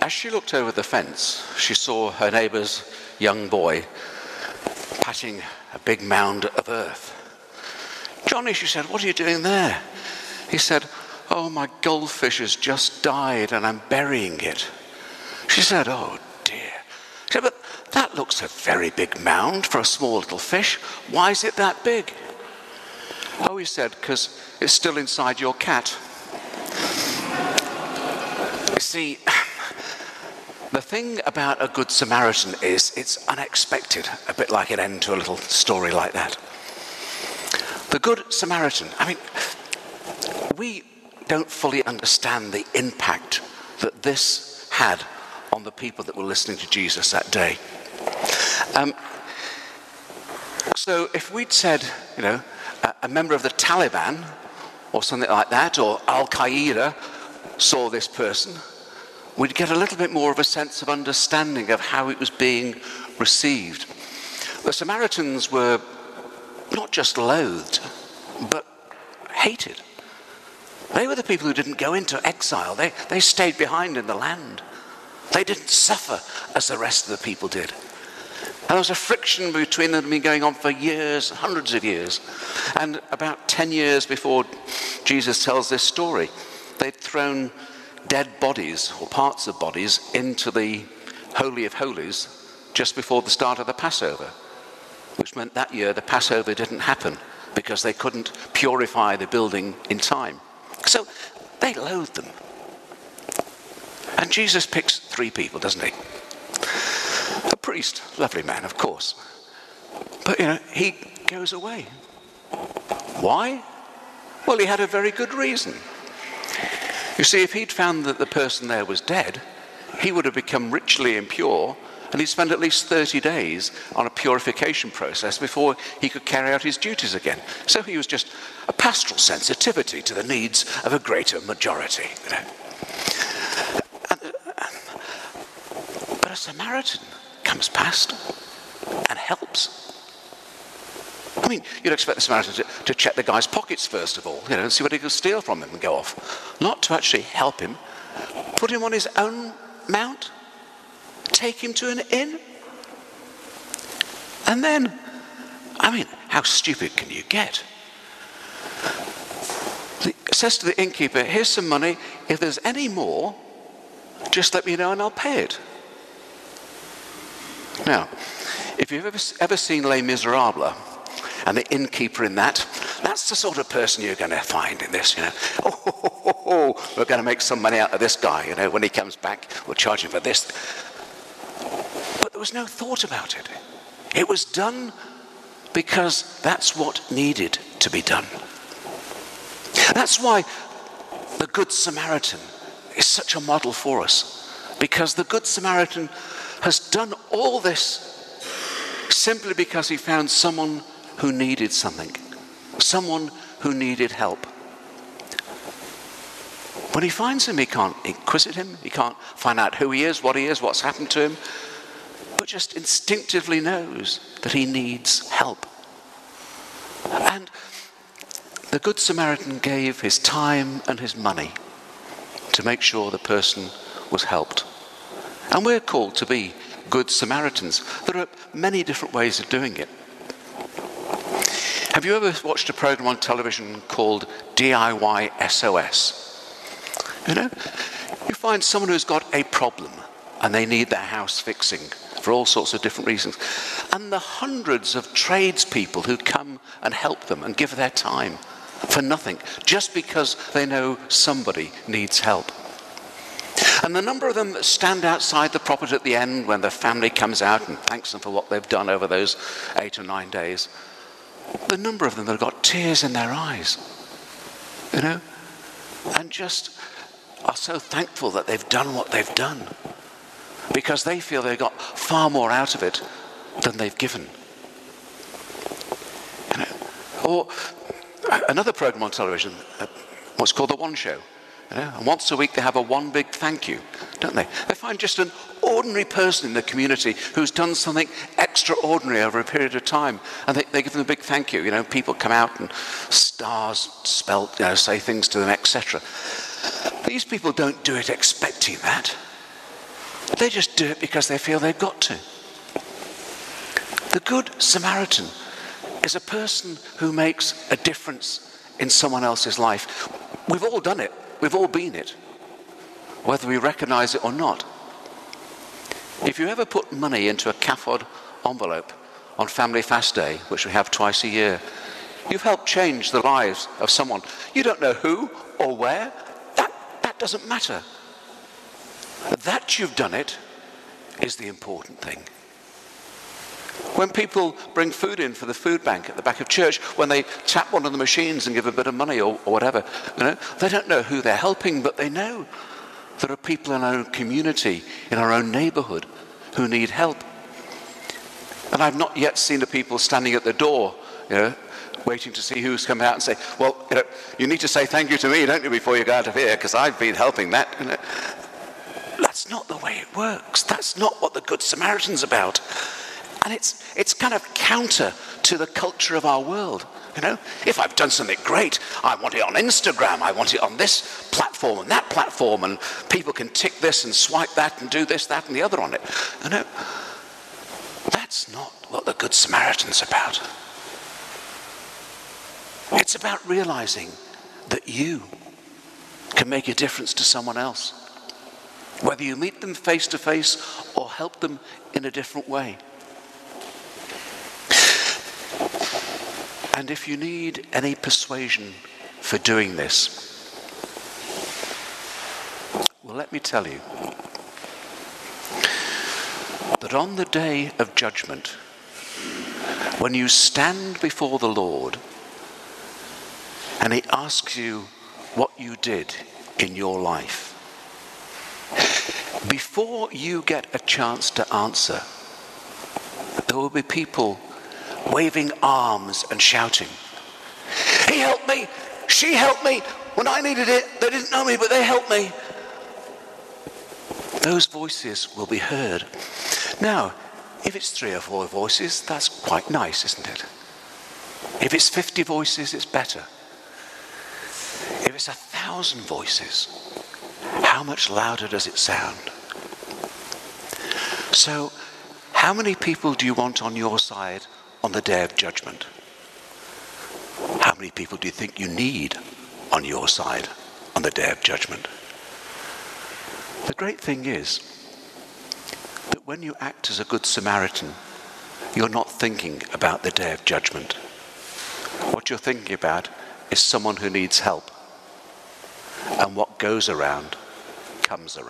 As she looked over the fence, she saw her neighbour's young boy patting a big mound of earth. "Johnny," she said, "what are you doing there?" He said, "Oh, my goldfish has just died and I'm burying it." She said, "Oh dear." She said, "But that looks a very big mound for a small little fish. Why is it that big?" "Oh," he said, "because it's still inside your cat." You see, the thing about a Good Samaritan is it's unexpected, a bit like an end to a little story like that. The Good Samaritan, we don't fully understand the impact that this had on the people that were listening to Jesus that day. So if we'd said, a member of the Taliban or something like that, or Al-Qaeda saw this person, we'd get a little bit more of a sense of understanding of how it was being received. The Samaritans were not just loathed, but hated. They were the people who didn't go into exile. They stayed behind in the land. They didn't suffer as the rest of the people did. And there was a friction between them been going on for years, hundreds of years. And about 10 years before Jesus tells this story, they'd thrown dead bodies or parts of bodies into the Holy of Holies just before the start of the Passover, which meant that year the Passover didn't happen because they couldn't purify the building in time. So they loathed them. And Jesus picks 3 people, doesn't he? A priest, lovely man, of course. But, he goes away. Why? Well, he had a very good reason. You see, if he'd found that the person there was dead, he would have become ritually impure, and he'd spend at least 30 days on a purification process before he could carry out his duties again. So he was just a pastoral sensitivity to the needs of a greater majority. But a Samaritan comes past and helps. You'd expect the Samaritan to check the guy's pockets first of all, and see what he could steal from him and go off. Not to actually help him, put him on his own mount, take him to an inn. And then, how stupid can you get? It says to the innkeeper, "Here's some money. If there's any more, just let me know and I'll pay it." Now, if you've ever seen Les Miserables, and the innkeeper in that's the sort of person you're going to find in this, we're going to make some money out of this guy, when he comes back, we'll charge him for this. But there was no thought about it. It was done because that's what needed to be done. That's why the Good Samaritan is such a model for us, because the Good Samaritan has done all this simply because he found someone who needed something, someone who needed help. When he finds him, he can't inquisite him, he can't find out who he is, what's happened to him, but just instinctively knows that he needs help. And the Good Samaritan gave his time and his money to make sure the person was helped. And we're called to be Good Samaritans. There are many different ways of doing it. Have you ever watched a program on television called DIY SOS? You find someone who's got a problem and they need their house fixing for all sorts of different reasons. And the hundreds of tradespeople who come and help them and give their time for nothing, just because they know somebody needs help. And the number of them that stand outside the property at the end when the family comes out and thanks them for what they've done over those 8 or 9 days, the number of them that have got tears in their eyes, and just are so thankful that they've done what they've done, because they feel they've got far more out of it than they've given. Or another program on television, what's called The One Show. And once a week they have a one big thank you, don't they? They find just an ordinary person in the community who's done something extraordinary over a period of time, and they give them a big thank you. People come out and stars spelt, say things to them, etc. These people don't do it expecting that. They just do it because they feel they've got to. The Good Samaritan is a person who makes a difference in someone else's life. We've all done it. We've all been it, whether we recognize it or not. If you ever put money into a CAFOD envelope on Family Fast Day, which we have twice a year, you've helped change the lives of someone. You don't know who or where. That doesn't matter. That you've done it is the important thing. When people bring food in for the food bank at the back of church, when they tap one of the machines and give a bit of money or whatever, they don't know who they're helping, but they know there are people in our own community, in our own neighborhood, who need help. And I've not yet seen the people standing at the door, waiting to see who's come out and say, well, you need to say thank you to me, don't you, before you go out of here, because I've been helping that. That's not the way it works. That's not what the Good Samaritan's about. And it's kind of counter to the culture of our world. If I've done something great, I want it on Instagram, I want it on this platform and that platform, and people can tick this and swipe that and do this, that and the other on it. That's not what the Good Samaritan's about. It's about realizing that you can make a difference to someone else, whether you meet them face to face or help them in a different way. And if you need any persuasion for doing this, well, let me tell you that on the day of judgment, when you stand before the Lord and he asks you what you did in your life, before you get a chance to answer, there will be people waving arms and shouting, he helped me, she helped me, when I needed it, they didn't know me, but they helped me. Those voices will be heard. Now, if it's 3 or 4 voices, that's quite nice, isn't it? If it's 50 voices, it's better. If it's 1,000 voices, how much louder does it sound? So, how many people do you want on your side on the day of judgment? How many people do you think you need on your side on the day of judgment? The great thing is that when you act as a Good Samaritan, you're not thinking about the day of judgment. What you're thinking about is someone who needs help. And what goes around comes around.